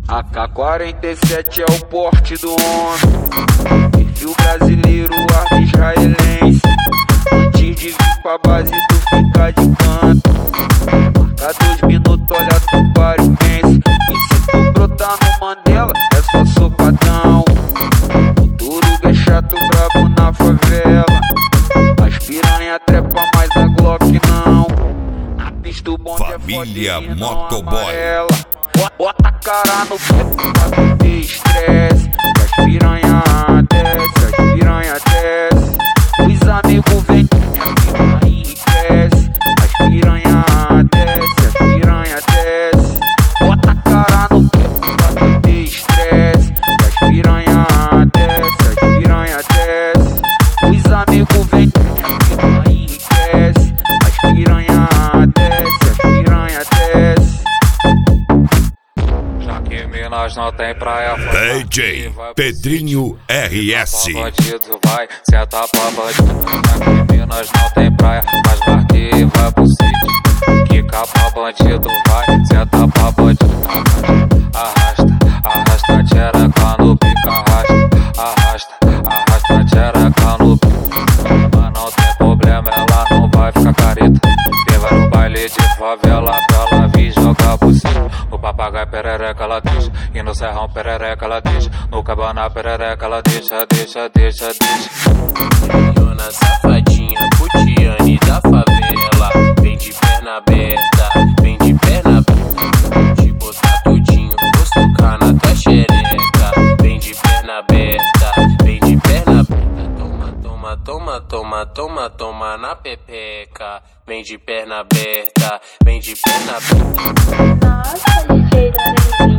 AK-47 é o porte do homem, perfil brasileiro, arma israelense. Antes de vir pra base tu fica de canto, marca 2 minutos, olha tu paripense. E se tu brotar no Mandela é só socadão. O Turuga é chato, brabo na favela. As piranha trepa, mas a Glock não. Na pista o bonde Família é foda, Motoboy. Bota a cara no peito pra tu ter estresse. As piranha desce, as piranha desce. Os amigos vêm e enriquece. As piranha desce, as piranha desce. Bota a cara no peito pra tu ter estresse. As piranha desce, as piranha desce. Os amigos vêm e enriquece. As piranha desce, as piranha desce. Minas não tem praia, DJ Pedrinho RS. Bandido vai, senta pra bandido. Aqui em Minas não tem praia, mas marque e vai pro sítio. Quica pra bandido vai, senta pra bandido. Arrasta, arrasta, tchereca no pica. Arrasta, arrasta, arrasta, tchereca no pica. Mas não tem problema, ela não vai ficar careta. Leva no baile de favela pra ela vir jogar por cima. No papagaio perereca ela deixa, e no serrão perereca ela deixa. No cabana perereca ela deixa, deixa, deixa, deixa. Menina safadinha, putiane da favela. Vem de perna aberta, vem de perna aberta. Te botar tudinho, vou socar na tua xereca. Vem de perna aberta, vem de perna aberta. Toma, toma, toma, toma, toma, toma na pepeca. Vem de perna aberta, vem de perna aberta. Nossa, DJ Dorinho.